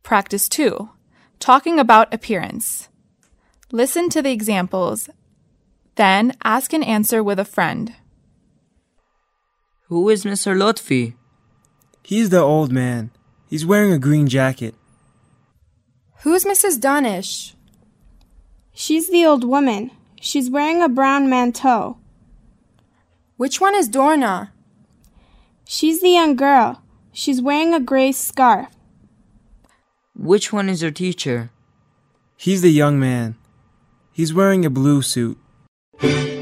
Practice 2. Talking about appearance. Listen to the examples. Then ask and answer with a friend. Who is Mr. Lotfi? He's the old man. He's wearing a green jacket. Who's Mrs. Danish? She's the old woman. She's wearing a brown manteau. Which one is Dorna? She's the young girl. She's wearing a gray scarf. Which one is your teacher? He's the young man. He's wearing a blue suit.